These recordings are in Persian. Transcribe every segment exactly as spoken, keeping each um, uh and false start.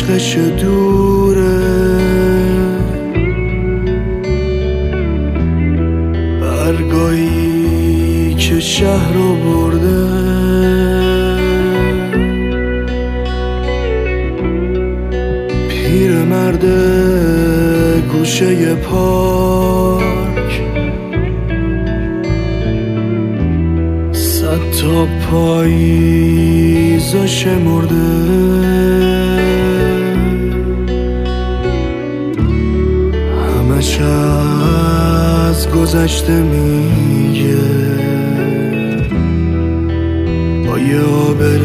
عشقش دوره، برگاهی که شهر رو برده، پیر مرد گوشه پارک، صد تا پاییزا شمرده، همش از گذشته میگه با یه آبر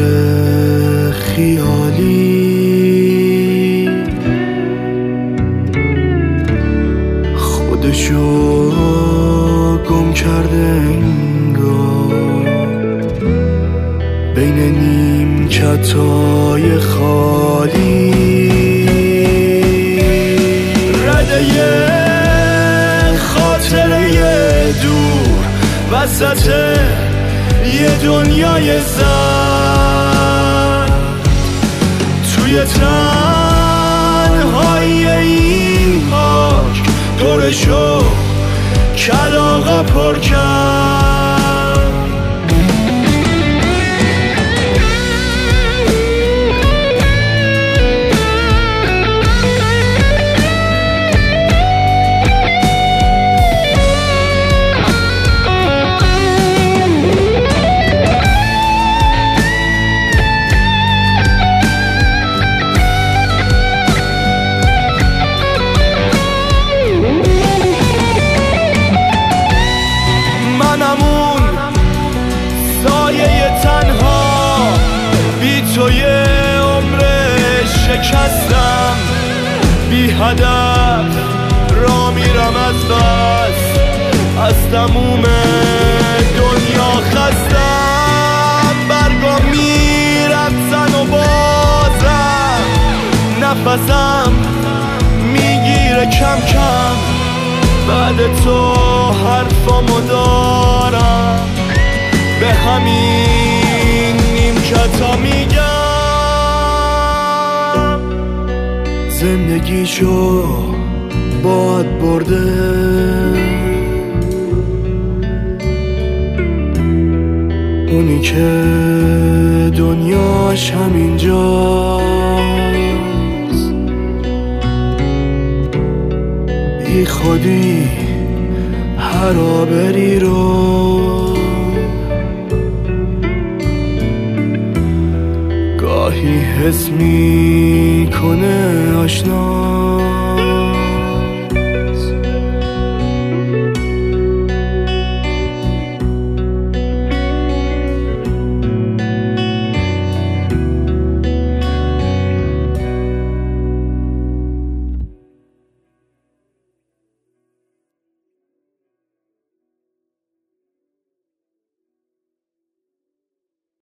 خیالی، خودشو گم کرده انگار بین نیمکتای خالی. رده خاطره دور وسط یه دنیای زن، توی تنهایی این پاک دورشو کلاغا پر کرد. تو یه عمر شکستم، بی هدف را میرم از بس، از تموم دنیا خستم. برگا میرفتن و بازم نفسم میگیره کم کم، بعد تو حرفامو دارم به همین نیمکتا میگم. زندگیشو باد برده، اونی که دنیاش همینجاست، بی خودی هر آبری رو گاهی حس میکنه آشنا،